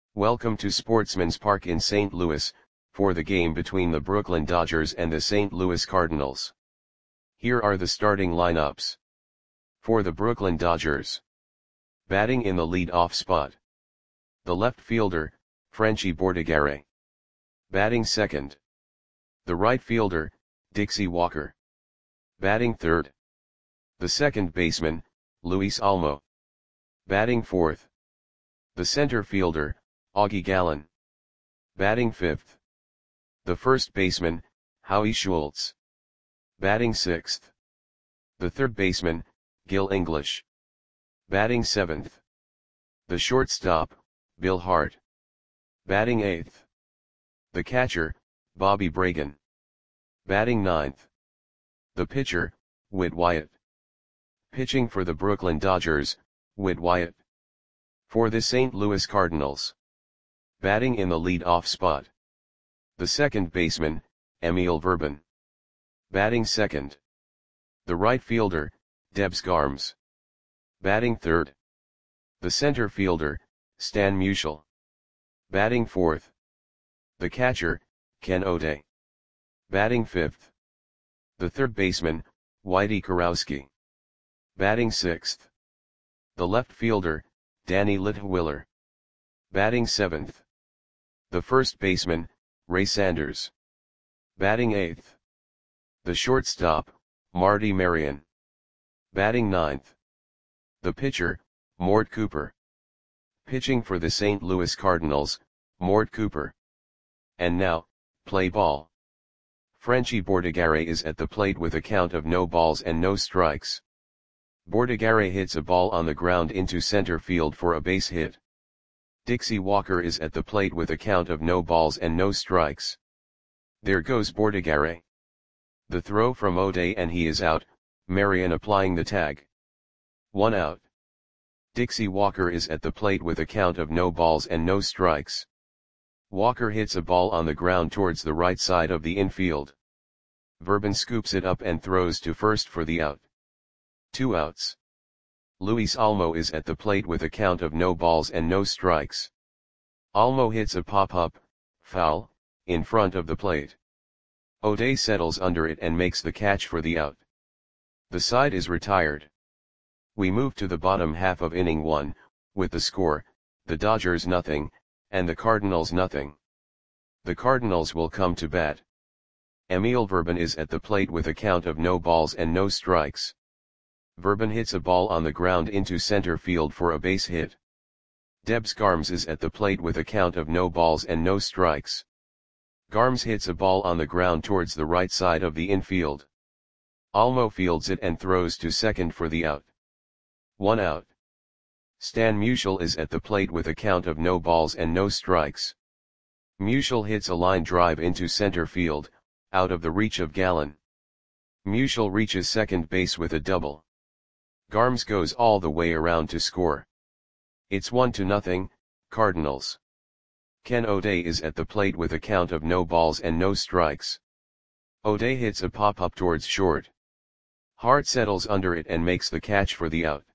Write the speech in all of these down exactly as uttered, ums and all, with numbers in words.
Welcome to Sportsman's Park in Saint Louis, for the game between the Brooklyn Dodgers and the Saint Louis Cardinals. Here are the starting lineups. For the Brooklyn Dodgers. Batting in the lead-off spot. The left fielder, Frenchy Bordigare. Batting second. The right fielder, Dixie Walker. Batting third. The second baseman, Luis Almo. Batting fourth. The center fielder, Augie Gallen. Batting fifth. The first baseman, Howie Schultz. Batting sixth. The third baseman, Gil English. Batting seventh. The shortstop, Bill Hart. Batting eighth. The catcher, Bobby Bragan. Batting ninth. The pitcher, Whit Wyatt. Pitching for the Brooklyn Dodgers, Whit Wyatt. For the Saint Louis Cardinals. Batting in the lead-off spot. The second baseman, Emil Verban. Batting second. The right fielder, Debs Garms. Batting third. The center fielder, Stan Musial. Batting fourth. The catcher, Ken O'Day. Batting fifth. The third baseman, Whitey Kurowski. Batting sixth. The left fielder, Danny Litwiller. Batting seventh. The first baseman, Ray Sanders. Batting eighth. The shortstop, Marty Marion. Batting ninth. The pitcher, Mort Cooper. Pitching for the Saint Louis Cardinals, Mort Cooper. And now, play ball. Frenchy Bordigare is at the plate with a count of no balls and no strikes. Bordigare hits a ball on the ground into center field for a base hit. Dixie Walker is at the plate with a count of no balls and no strikes. There goes Bordigare. The throw from O'Day and he is out, Marion applying the tag. One out. Dixie Walker is at the plate with a count of no balls and no strikes. Walker hits a ball on the ground towards the right side of the infield. Verban scoops it up and throws to first for the out. Two outs. Luis Almo is at the plate with a count of no balls and no strikes. Almo hits a pop-up, foul, in front of the plate. O'Day settles under it and makes the catch for the out. The side is retired. We move to the bottom half of inning one, with the score, the Dodgers nothing, and the Cardinals nothing. The Cardinals will come to bat. Emil Verban is at the plate with a count of no balls and no strikes. Verban hits a ball on the ground into center field for a base hit. Debs Garms is at the plate with a count of no balls and no strikes. Garms hits a ball on the ground towards the right side of the infield. Almo fields it and throws to second for the out. One out. Stan Musial is at the plate with a count of no balls and no strikes. Musial hits a line drive into center field, out of the reach of Gallen. Musial reaches second base with a double. Garms goes all the way around to score. It's one to nothing, Cardinals. Ken O'Day is at the plate with a count of no balls and no strikes. O'Day hits a pop-up towards short. Hart settles under it and makes the catch for the out.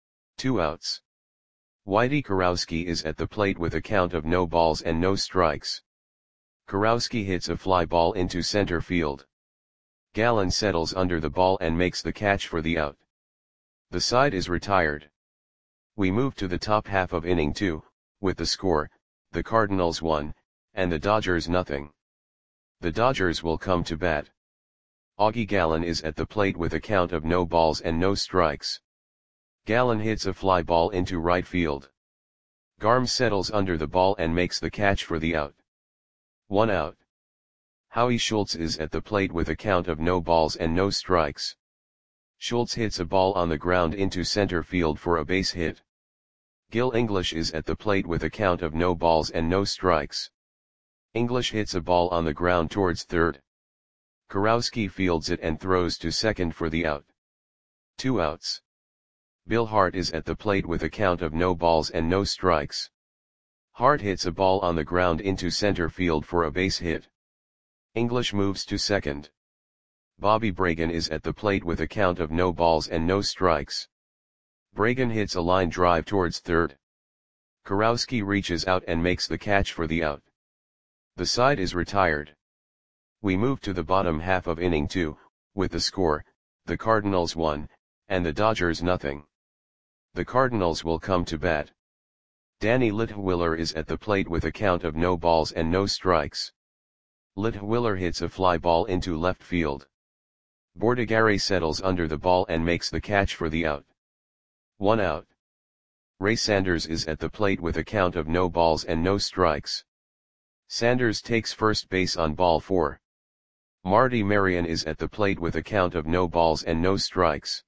Two outs. Whitey Kurowski is at the plate with a count of no balls and no strikes. Kurowski hits a fly ball into center field. Gallen settles under the ball and makes the catch for the out. The side is retired. We move to the top half of inning two, with the score, the Cardinals one, and the Dodgers nothing. The Dodgers will come to bat. Augie Gallen is at the plate with a count of no balls and no strikes. Gallen hits a fly ball into right field. Garms settles under the ball and makes the catch for the out. One out. Howie Schultz is at the plate with a count of no balls and no strikes. Schultz hits a ball on the ground into center field for a base hit. Gil English is at the plate with a count of no balls and no strikes. English hits a ball on the ground towards third. Kurowski fields it and throws to second for the out. Two outs. Bill Hart is at the plate with a count of no balls and no strikes. Hart hits a ball on the ground into center field for a base hit. English moves to second. Bobby Bragan is at the plate with a count of no balls and no strikes. Bragan hits a line drive towards third. Kurowski reaches out and makes the catch for the out. The side is retired. We move to the bottom half of inning two, with the score, the Cardinals one, and the Dodgers nothing. The Cardinals will come to bat. Danny Litwiller is at the plate with a count of no balls and no strikes. Litwiller hits a fly ball into left field. Bordigare settles under the ball and makes the catch for the out. One out. Ray Sanders is at the plate with a count of no balls and no strikes. Sanders takes first base on ball four. Marty Marion is at the plate with a count of no balls and no strikes.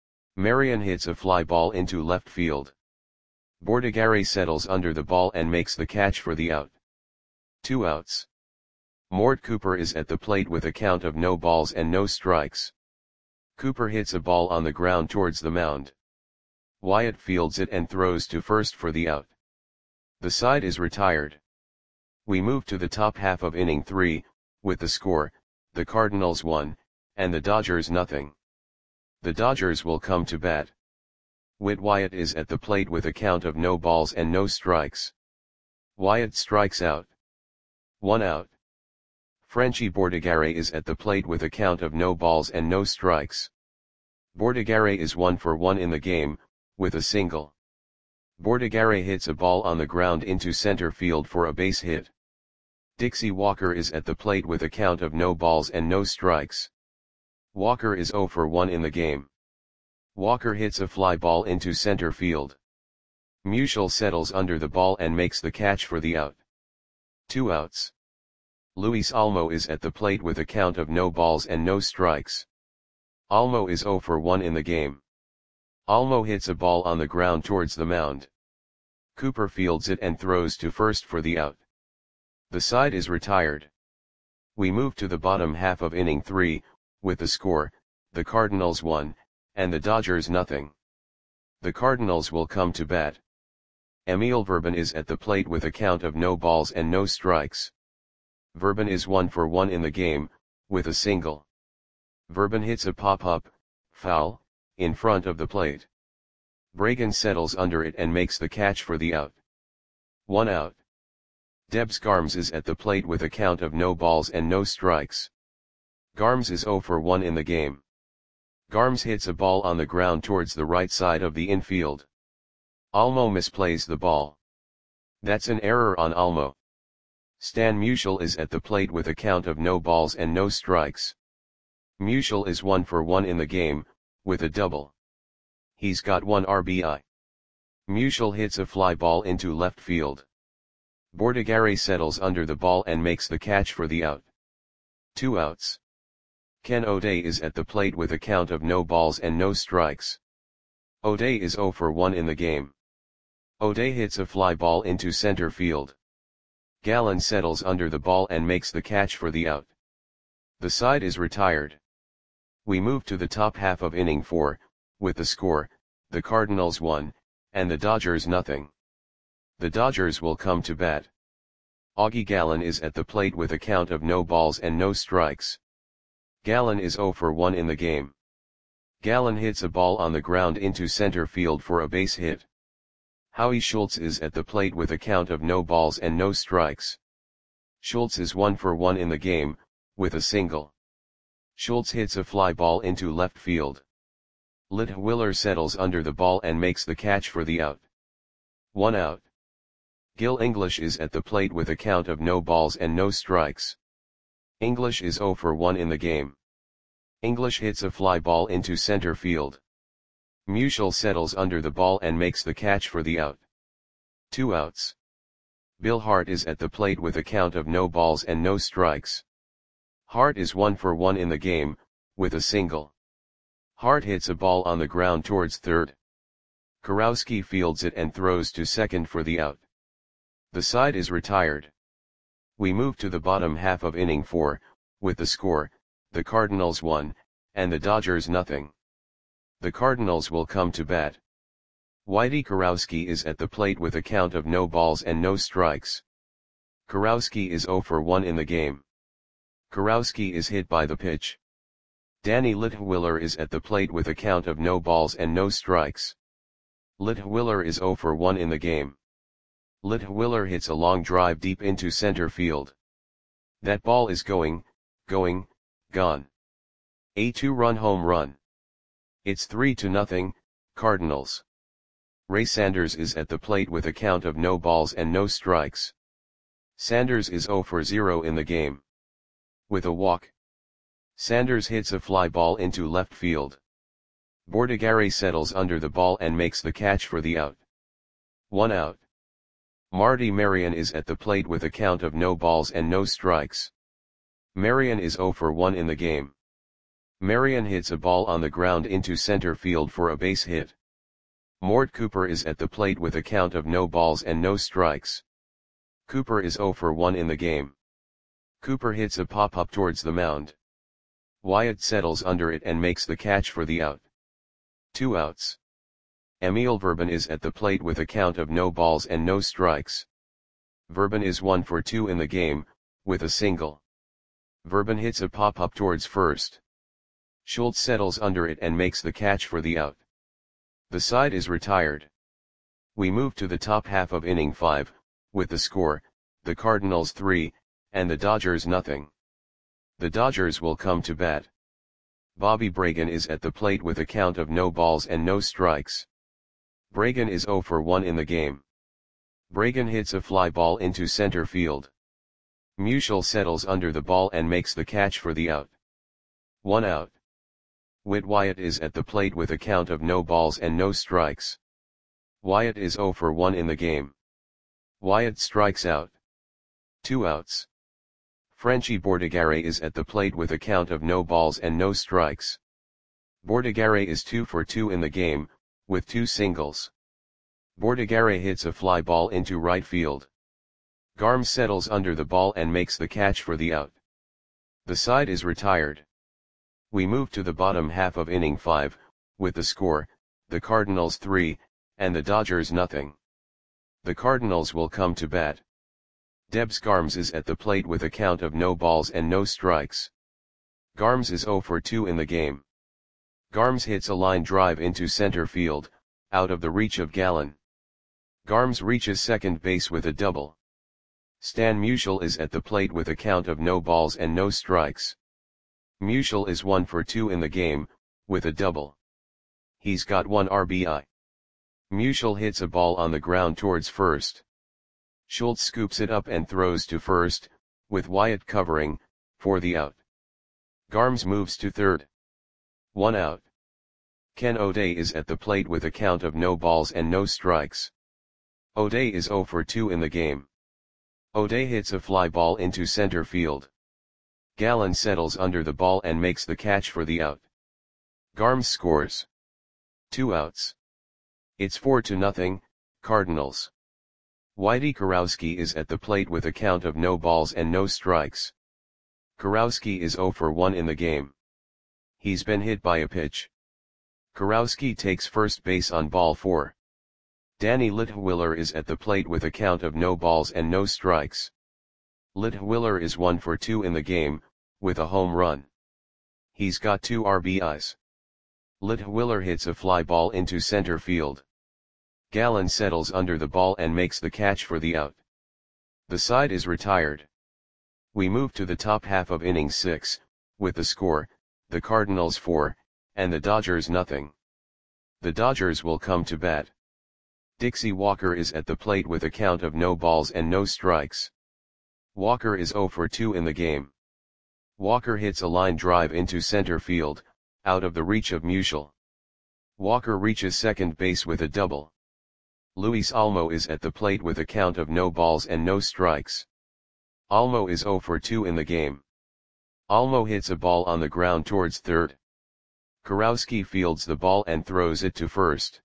Marion hits a fly ball into left field. Bordigare settles under the ball and makes the catch for the out. Two outs. Mort Cooper is at the plate with a count of no balls and no strikes. Cooper hits a ball on the ground towards the mound. Wyatt fields it and throws to first for the out. The side is retired. We move to the top half of inning three, with the score, the Cardinals one, and the Dodgers nothing. The Dodgers will come to bat. Whit Wyatt is at the plate with a count of no balls and no strikes. Wyatt strikes out. One out. Frenchy Bordigare is at the plate with a count of no balls and no strikes. Bordigare is one for one in the game, with a single. Bordigare hits a ball on the ground into center field for a base hit. Dixie Walker is at the plate with a count of no balls and no strikes. Walker is zero for one in the game. Walker hits a fly ball into center field. Musial settles under the ball and makes the catch for the out. Two outs. Luis Almo is at the plate with a count of no balls and no strikes. Almo is zero for one in the game. Almo hits a ball on the ground towards the mound. Cooper fields it and throws to first for the out. The side is retired. We move to the bottom half of inning three, with the score, the Cardinals one, and the Dodgers nothing. The Cardinals will come to bat. Emil Verban is at the plate with a count of no balls and no strikes. Verban is one for one in the game, with a single. Verban hits a pop-up, foul, in front of the plate. Bragan settles under it and makes the catch for the out. One out. Debs Garms is at the plate with a count of no balls and no strikes. Garms is zero for one in the game. Garms hits a ball on the ground towards the right side of the infield. Almo misplays the ball. That's an error on Almo. Stan Musial is at the plate with a count of no balls and no strikes. Musial is one for one in the game, with a double. He's got one R B I. Musial hits a fly ball into left field. Bordigare settles under the ball and makes the catch for the out. Two outs. Ken O'Day is at the plate with a count of no balls and no strikes. O'Day is zero for one in the game. O'Day hits a fly ball into center field. Gallen settles under the ball and makes the catch for the out. The side is retired. We move to the top half of inning four, with the score, the Cardinals one, and the Dodgers nothing. The Dodgers will come to bat. Augie Gallen is at the plate with a count of no balls and no strikes. Gallen is zero for one in the game. Gallen hits a ball on the ground into center field for a base hit. Howie Schultz is at the plate with a count of no balls and no strikes. Schultz is one for one in the game, with a single. Schultz hits a fly ball into left field. Litwiller settles under the ball and makes the catch for the out. One out. Gil English is at the plate with a count of no balls and no strikes. English is zero for one in the game. English hits a fly ball into center field. Musial settles under the ball and makes the catch for the out. Two outs. Bill Hart is at the plate with a count of no balls and no strikes. Hart is one for one in the game, with a single. Hart hits a ball on the ground towards third. Kurowski fields it and throws to second for the out. The side is retired. We move to the bottom half of inning four, with the score, the Cardinals one, and the Dodgers nothing. The Cardinals will come to bat. Whitey Kurowski is at the plate with a count of no balls and no strikes. Kurowski is zero for one in the game. Kurowski is hit by the pitch. Danny Litwiller is at the plate with a count of no balls and no strikes. Litwiller is zero for one in the game. Litwiller hits a long drive deep into center field. That ball is going, going, gone. A two-run home run. It's three to nothing, Cardinals. Ray Sanders is at the plate with a count of no balls and no strikes. Sanders is zero for zero in the game. With a walk, Sanders hits a fly ball into left field. Bordigare settles under the ball and makes the catch for the out. One out. Marty Marion is at the plate with a count of no balls and no strikes. Marion is zero for one in the game. Marion hits a ball on the ground into center field for a base hit. Mort Cooper is at the plate with a count of no balls and no strikes. Cooper is zero for one in the game. Cooper hits a pop-up towards the mound. Wyatt settles under it and makes the catch for the out. Two outs. Emil Verban is at the plate with a count of no balls and no strikes. Verban is one for two in the game, with a single. Verban hits a pop-up towards first. Schultz settles under it and makes the catch for the out. The side is retired. We move to the top half of inning five, with the score, the Cardinals three, and the Dodgers nothing. The Dodgers will come to bat. Bobby Bragan is at the plate with a count of no balls and no strikes. Bragan is zero for one in the game. Bragan hits a fly ball into center field. Musial settles under the ball and makes the catch for the out. One out. Whit Wyatt is at the plate with a count of no balls and no strikes. Wyatt is zero for one in the game. Wyatt strikes out. Two outs. Frenchy Bordigare is at the plate with a count of no balls and no strikes. Bordigare is two for two in the game, with two singles. Bordigare hits a fly ball into right field. Garm settles under the ball and makes the catch for the out. The side is retired. We move to the bottom half of inning five, with the score, the Cardinals three, and the Dodgers nothing. The Cardinals will come to bat. Debs Garms is at the plate with a count of no balls and no strikes. Garms is zero for two in the game. Garms hits a line drive into center field, out of the reach of Gallen. Garms reaches second base with a double. Stan Musial is at the plate with a count of no balls and no strikes. Musial is one for two in the game, with a double. He's got one R B I. Musial hits a ball on the ground towards first. Schultz scoops it up and throws to first, with Wyatt covering, for the out. Garms moves to third. One out. Ken O'Day is at the plate with a count of no balls and no strikes. O'Day is zero for two in the game. O'Day hits a fly ball into center field. Gallen settles under the ball and makes the catch for the out. Garms scores. Two outs. It's four to nothing, Cardinals. Whitey Kurowski is at the plate with a count of no balls and no strikes. Kurowski is zero for one in the game. He's been hit by a pitch. Kurowski takes first base on ball four. Danny Litwiller is at the plate with a count of no balls and no strikes. Litwiller is one for two in the game, with a home run. He's got two R B Is. Litwiller hits a fly ball into center field. Gallen settles under the ball and makes the catch for the out. The side is retired. We move to the top half of inning six, with the score, the Cardinals four, and the Dodgers nothing. The Dodgers will come to bat. Dixie Walker is at the plate with a count of no balls and no strikes. Walker is zero for two in the game. Walker hits a line drive into center field, out of the reach of Musial. Walker reaches second base with a double. Luis Almo is at the plate with a count of no balls and no strikes. Almo is zero for two in the game. Almo hits a ball on the ground towards third. Kurowski fields the ball and throws it to first.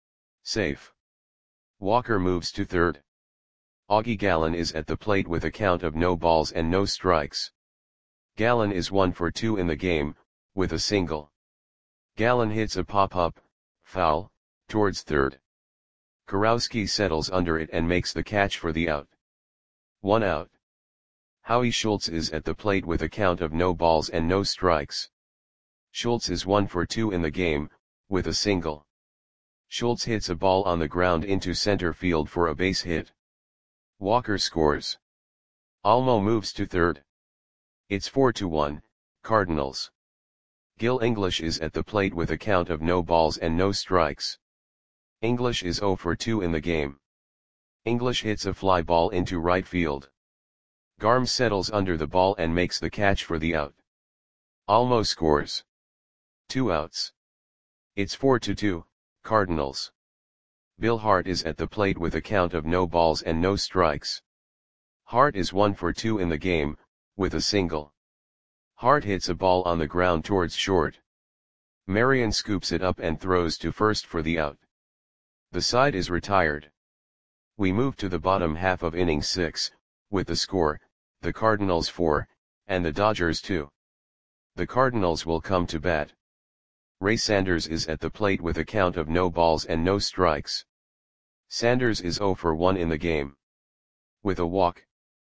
Safe. Walker moves to third. Augie Gallen is at the plate with a count of no balls and no strikes. Gallen is one for two in the game, with a single. Gallen hits a pop-up, foul, towards third. Kurowski settles under it and makes the catch for the out. One out. Howie Schultz is at the plate with a count of no balls and no strikes. Schultz is one for two in the game, with a single. Schultz hits a ball on the ground into center field for a base hit. Walker scores. Almo moves to third. It's four to one, Cardinals. Gil English is at the plate with a count of no balls and no strikes. English is zero for two in the game. English hits a fly ball into right field. Garm settles under the ball and makes the catch for the out. Almo scores. Two outs. It's four to two, Cardinals. Bill Hart is at the plate with a count of no balls and no strikes. Hart is one for two in the game, with a single. Hart hits a ball on the ground towards short. Marion scoops it up and throws to first for the out. The side is retired. We move to the bottom half of inning six, with the score, the Cardinals four, and the Dodgers two. The Cardinals will come to bat. Ray Sanders is at the plate with a count of no balls and no strikes. Sanders is zero for one in the game. With a walk,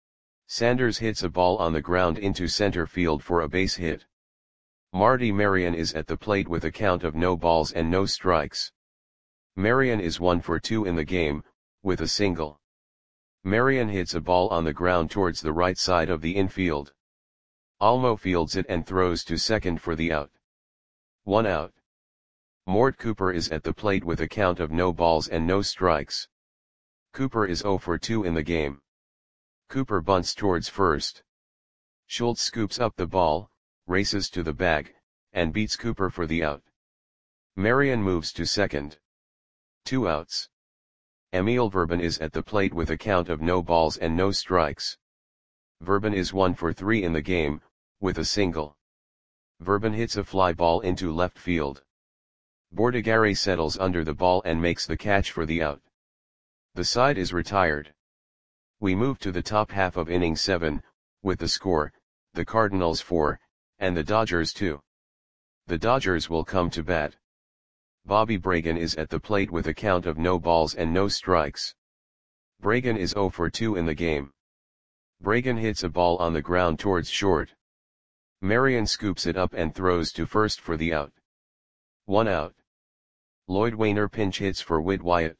Sanders hits a ball on the ground into center field for a base hit. Marty Marion is at the plate with a count of no balls and no strikes. Marion is one for two in the game, with a single. Marion hits a ball on the ground towards the right side of the infield. Almo fields it and throws to second for the out. One out. Mort Cooper is at the plate with a count of no balls and no strikes. Cooper is zero for two in the game. Cooper bunts towards first. Schultz scoops up the ball, races to the bag, and beats Cooper for the out. Marion moves to second. Two outs. Emil Verban is at the plate with a count of no balls and no strikes. Verban is one for three in the game, with a single. Verban hits a fly ball into left field. Bordigare settles under the ball and makes the catch for the out. The side is retired. We move to the top half of inning seven, with the score, the Cardinals four, and the Dodgers two. The Dodgers will come to bat. Bobby Bragan is at the plate with a count of no balls and no strikes. Bragan is zero for two in the game. Bragan hits a ball on the ground towards short. Marion scoops it up and throws to first for the out. One out. Lloyd Wainer pinch hits for Whit Wyatt.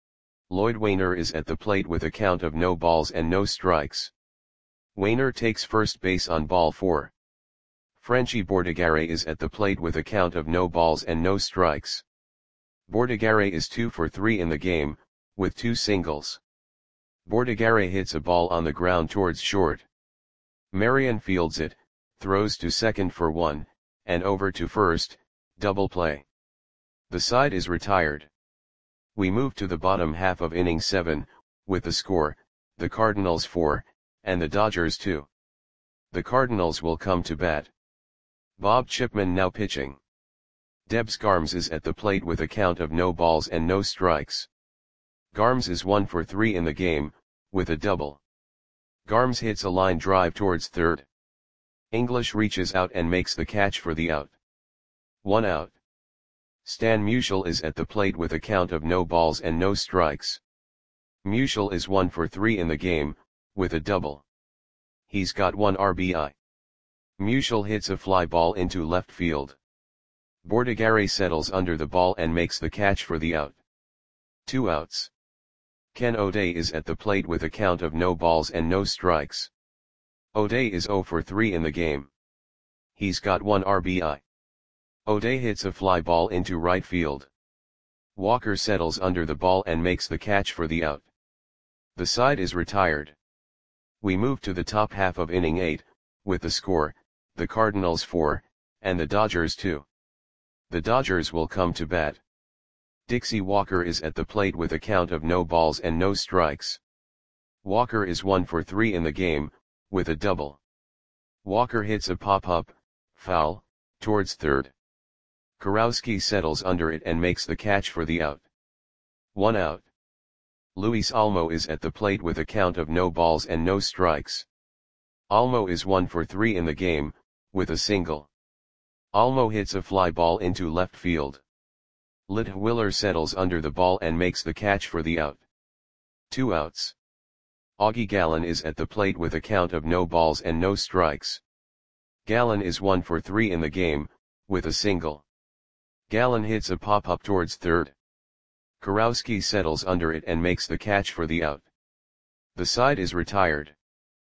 Lloyd Wainer is at the plate with a count of no balls and no strikes. Wainer takes first base on ball four. Frenchie Bordigare is at the plate with a count of no balls and no strikes. Bordigare is two for three in the game, with two singles. Bordigare hits a ball on the ground towards short. Marion fields it, throws to second for one, and over to first, double play. The side is retired. We move to the bottom half of inning seven, with the score, the Cardinals four, and the Dodgers two. The Cardinals will come to bat. Bob Chipman now pitching. Debs Garms is at the plate with a count of no balls and no strikes. Garms is one for three in the game, with a double. Garms hits a line drive towards third. English reaches out and makes the catch for the out. One out. Stan Musial is at the plate with a count of no balls and no strikes. Musial is one for three in the game, with a double. He's got one R B I. Musial hits a fly ball into left field. Bordigare settles under the ball and makes the catch for the out. Two outs. Ken O'Day is at the plate with a count of no balls and no strikes. O'Day is zero for three in the game. He's got one R B I. O'Day hits a fly ball into right field. Walker settles under the ball and makes the catch for the out. The side is retired. We move to the top half of inning eight, with the score, the Cardinals four, and the Dodgers two. The Dodgers will come to bat. Dixie Walker is at the plate with a count of no balls and no strikes. Walker is one for three in the game, with a double. Walker hits a pop-up, foul, towards third. Kurowski settles under it and makes the catch for the out. One out. Luis Almo is at the plate with a count of no balls and no strikes. Almo is one for three in the game, with a single. Almo hits a fly ball into left field. Litwiller settles under the ball and makes the catch for the out. Two outs. Augie Gallen is at the plate with a count of no balls and no strikes. Gallen is one for three in the game, with a single. Gallen hits a pop-up towards third. Kurowski settles under it and makes the catch for the out. The side is retired.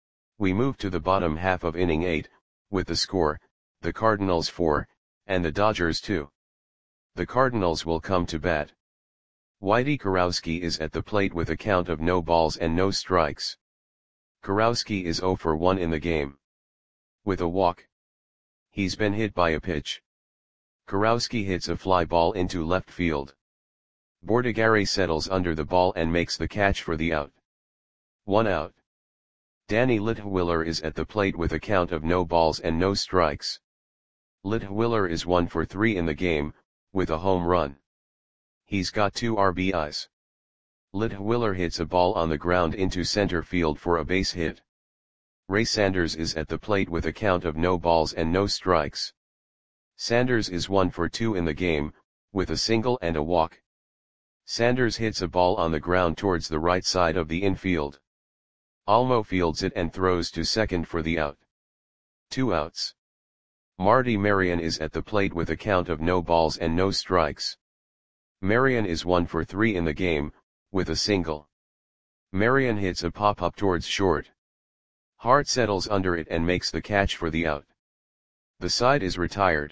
We move to the bottom half of inning eight, with the score, the Cardinals four, and the Dodgers two. The Cardinals will come to bat. Whitey Kurowski is at the plate with a count of no balls and no strikes. Kurowski is zero for one in the game. With a walk. He's been hit by a pitch. Kurowski hits a fly ball into left field. Bordigare settles under the ball and makes the catch for the out. One out. Danny Litwiller is at the plate with a count of no balls and no strikes. Litwiller is one for three in the game, with a home run. He's got two R B Is. Litwiller hits a ball on the ground into center field for a base hit. Ray Sanders is at the plate with a count of no balls and no strikes. Sanders is one for two in the game, with a single and a walk. Sanders hits a ball on the ground towards the right side of the infield. Almo fields it and throws to second for the out. Two outs. Marty Marion is at the plate with a count of no balls and no strikes. Marion is one for three in the game, with a single. Marion hits a pop-up towards short. Hart settles under it and makes the catch for the out. The side is retired.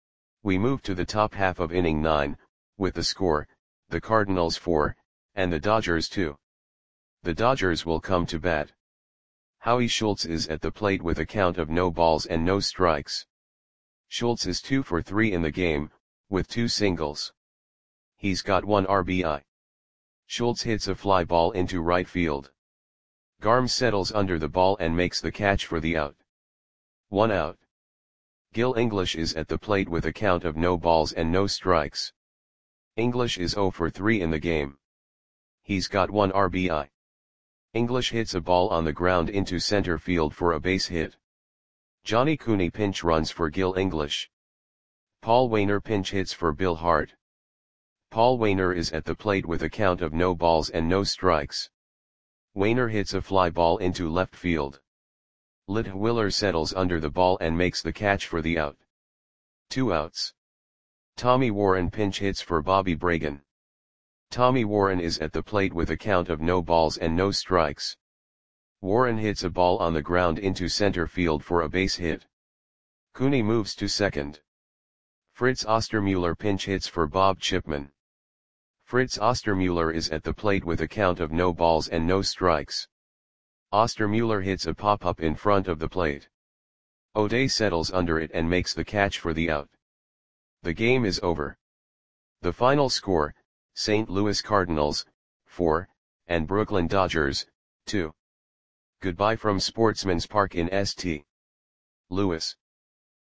We move to the top half of inning nine, with the score, the Cardinals four, and the Dodgers two. The Dodgers will come to bat. Howie Schultz is at the plate with a count of no balls and no strikes. Schultz is two for three in the game, with two singles. He's got one R B I. Schultz hits a fly ball into right field. Garm settles under the ball and makes the catch for the out. One out. Gil English is at the plate with a count of no balls and no strikes. English is zero for three in the game. He's got one R B I. English hits a ball on the ground into center field for a base hit. Johnny Cooney pinch runs for Gil English. Paul Waner pinch hits for Bill Hart. Paul Waner is at the plate with a count of no balls and no strikes. Waner hits a fly ball into left field. Litwiller settles under the ball and makes the catch for the out. Two outs. Tommy Warren pinch hits for Bobby Bragan. Tommy Warren is at the plate with a count of no balls and no strikes. Warren hits a ball on the ground into center field for a base hit. Cooney moves to second. Fritz Ostermuller pinch hits for Bob Chipman. Fritz Ostermuller is at the plate with a count of no balls and no strikes. Ostermuller hits a pop-up in front of the plate. O'Day settles under it and makes the catch for the out. The game is over. The final score, Saint Louis Cardinals, four, and Brooklyn Dodgers, two. Goodbye from Sportsman's Park in Saint Louis.